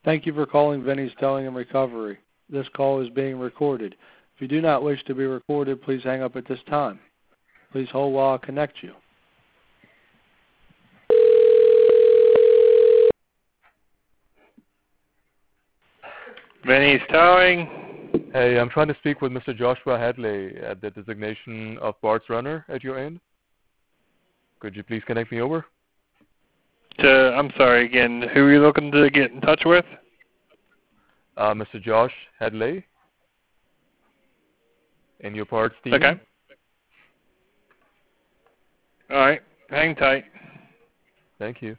Thank you for calling Vinny's Towing and Recovery. This call is being recorded. If you do not wish to be recorded, please hang up at this time. Please hold while I connect you. Vinny's Towing. Hey, I'm trying to speak with Mr. Joshua Hadley at the designation of parts runner at your end. Could you please connect me over? I'm sorry again. Who are you looking to get in touch with? Mr. Josh Hadley in your parts team. Okay. All right. Hang tight. Thank you.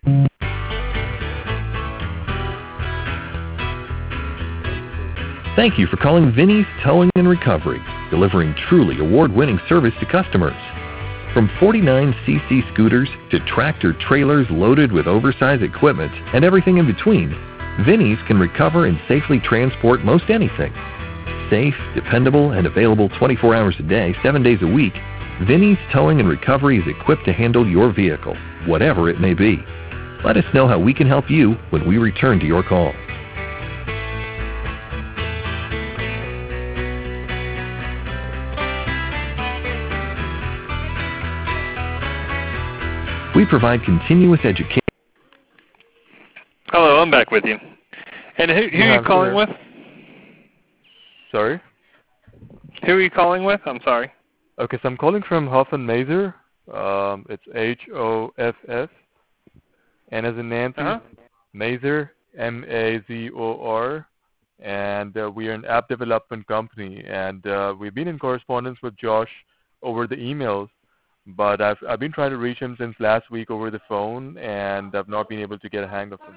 Thank you for calling Vinny's Towing and Recovery, delivering truly award-winning service to customers. From 49cc scooters to tractor-trailers loaded with oversized equipment and everything in between, Vinny's can recover and safely transport most anything. Safe, dependable, and available 24 hours a day, 7 days a week, Vinny's Towing and Recovery is equipped to handle your vehicle, whatever it may be. Let us know how we can help you when we return to your call. We provide continuous education. Hello, I'm back with you. And who are you calling with? Sorry? Who are you calling with? I'm sorry. Okay, so I'm calling from Hoff and Mazur. It's H-O-F-F. And as in Nancy, Mazur, M-A-Z-O-R. And we are an app development company. And we've been in correspondence with Josh over the emails. But I've been trying to reach him since last week over the phone, and I've not been able to get a hang of him.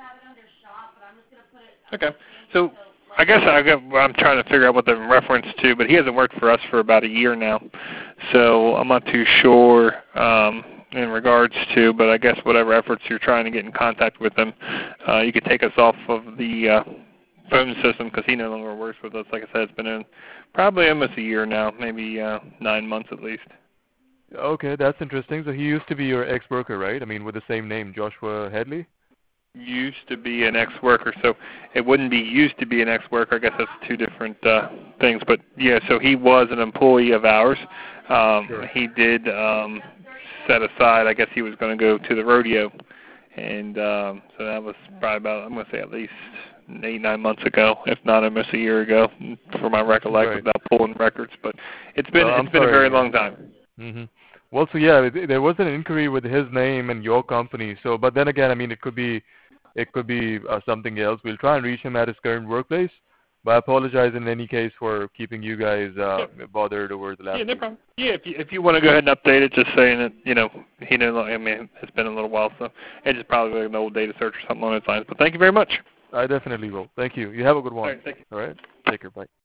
Okay. So I guess I'm trying to figure out what the reference to, but he hasn't worked for us for about a year now. So I'm not too sure in regards to, but I guess whatever efforts you're trying to get in contact with him, you could take us off of the phone system because he no longer works with us. Like I said, it's been in probably almost a year now, maybe 9 months at least. Okay, that's interesting. So he used to be your ex-worker, right? I mean, with the same name, Joshua Hadley? Used to be an ex-worker, so it wouldn't be used to be an ex-worker. I guess that's two different things. But, yeah, so he was an employee of ours. Sure. He did set aside, I guess he was going to go to the rodeo. And so that was probably about, I'm going to say at least 8-9 months ago, if not almost a year ago, for my recollection, without pulling records. But it's been a very long time. Mm-hmm. Well, so yeah, there was an inquiry with his name and your company. So, but then again, I mean, it could be something else. We'll try and reach him at his current workplace. But I apologize in any case for keeping you guys bothered over the last. Yeah, no problem. Yeah, if you want to go ahead and update it, just saying that he no longer. I mean, it's been a little while, so it's just probably like an old data search or something along those lines. But thank you very much. I definitely will. Thank you. You have a good one. All right, thank you. All right. Take care. Bye.